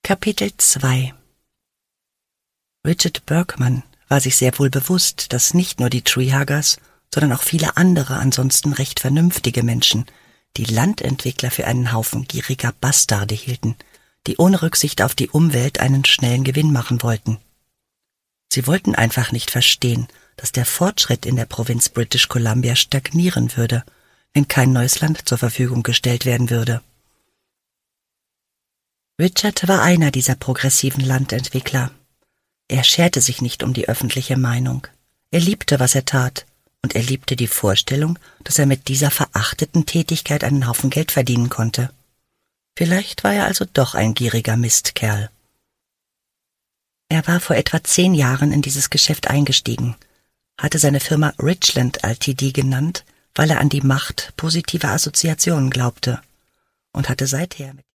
Kapitel 2 Richard Berkman war sich sehr wohl bewusst, dass nicht nur die Treehuggers, sondern auch viele andere ansonsten recht vernünftige Menschen die Landentwickler für einen Haufen gieriger Bastarde hielten, die ohne Rücksicht auf die Umwelt einen schnellen Gewinn machen wollten. Sie wollten einfach nicht verstehen, dass der Fortschritt in der Provinz British Columbia stagnieren würde, wenn kein neues Land zur Verfügung gestellt werden würde. Richard war einer dieser progressiven Landentwickler. Er scherte sich nicht um die öffentliche Meinung. Er liebte, was er tat, und er liebte die Vorstellung, dass er mit dieser verachteten Tätigkeit einen Haufen Geld verdienen konnte. Vielleicht war er also doch ein gieriger Mistkerl. Er war vor etwa 10 Jahren in dieses Geschäft eingestiegen, hatte seine Firma Richland Ltd. Genannt, weil er an die Macht positiver Assoziationen glaubte, und hatte seither mit